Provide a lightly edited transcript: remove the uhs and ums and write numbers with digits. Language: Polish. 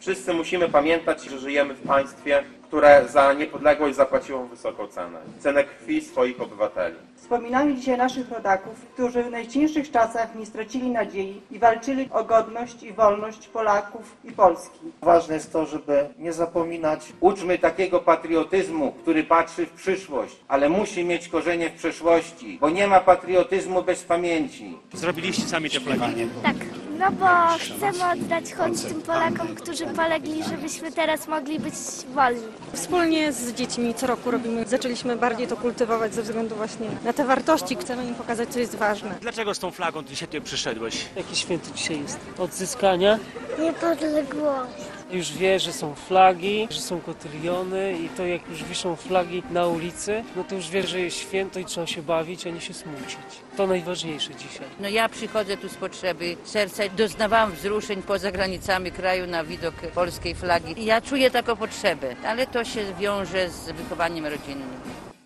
Wszyscy musimy pamiętać, że żyjemy w państwie, które za niepodległość zapłaciło wysoką cenę. Cenę krwi swoich obywateli. Wspominamy dzisiaj naszych rodaków, którzy w najcięższych czasach nie stracili nadziei i walczyli o godność i wolność Polaków i Polski. Ważne jest to, żeby nie zapominać. Uczmy takiego patriotyzmu, który patrzy w przyszłość, ale musi mieć korzenie w przeszłości, bo nie ma patriotyzmu bez pamięci. Zrobiliście sami te plagi? Tak, no bo chcemy oddać hołd tym Polakom, którzy polegli, żebyśmy teraz mogli być wolni. Wspólnie z dziećmi co roku zaczęliśmy bardziej to kultywować ze względu właśnie na te wartości. Chcemy im pokazać, co jest ważne. Dlaczego z tą flagą dzisiaj tutaj przyszedłeś? Jaki święto dzisiaj jest? Odzyskania. Niepodległość. Już wie, że są flagi, że są kotyliony i to jak już wiszą flagi na ulicy, no to już wie, że jest święto i trzeba się bawić, a nie się smucić. To najważniejsze dzisiaj. No ja przychodzę tu z potrzeby serca. Doznawałam wzruszeń poza granicami kraju na widok polskiej flagi. I ja czuję taką potrzebę, ale to się wiąże z wychowaniem rodzinnym.